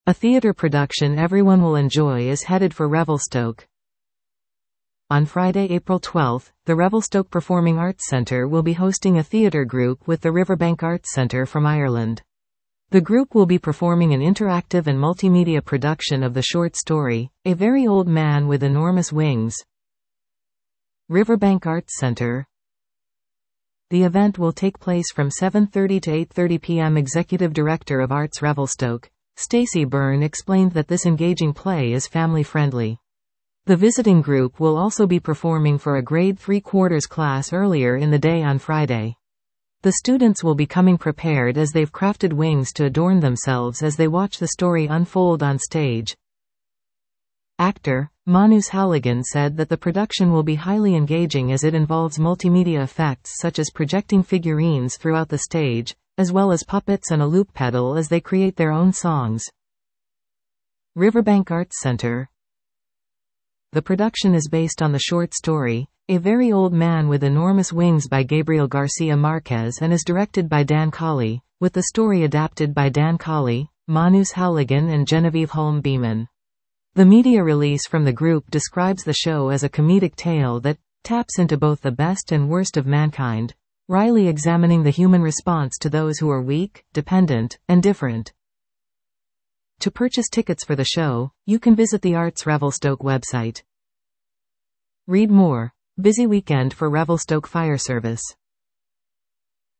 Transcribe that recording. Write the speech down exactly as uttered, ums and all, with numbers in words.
A theatre production everyone will enjoy is headed for Revelstoke. On Friday, April twelfth, the Revelstoke Performing Arts Centre will be hosting a theatre group with the Riverbank Arts Centre from Ireland. The group will be performing an interactive and multimedia production of the short story, A Very Old Man with Enormous Wings. Riverbank Arts Centre. The event will take place from seven thirty to eight thirty p m Executive Director of Arts Revelstoke, Stacey Byrne, explained that this engaging play is family-friendly. The visiting group will also be performing for a grade three quarters class earlier in the day on Friday. The students will be coming prepared as they've crafted wings to adorn themselves as they watch the story unfold on stage. Actor Manus Halligan said that the production will be highly engaging as it involves multimedia effects such as projecting figurines throughout the stage, as well as puppets and a loop pedal as they create their own songs. Riverbank Arts Centre. The production is based on the short story, A Very Old Man with Enormous Wings by Gabriel Garcia Marquez and is directed by Dan Colley, with the story adapted by Dan Colley, Manus Halligan and Genevieve Holm Beeman. The media release from the group describes the show as a comedic tale that taps into both the best and worst of mankind, wryly examining the human response to those who are weak, dependent, and different. To purchase tickets for the show, you can visit the Arts Revelstoke website. Read more. Busy weekend for Revelstoke Fire Service.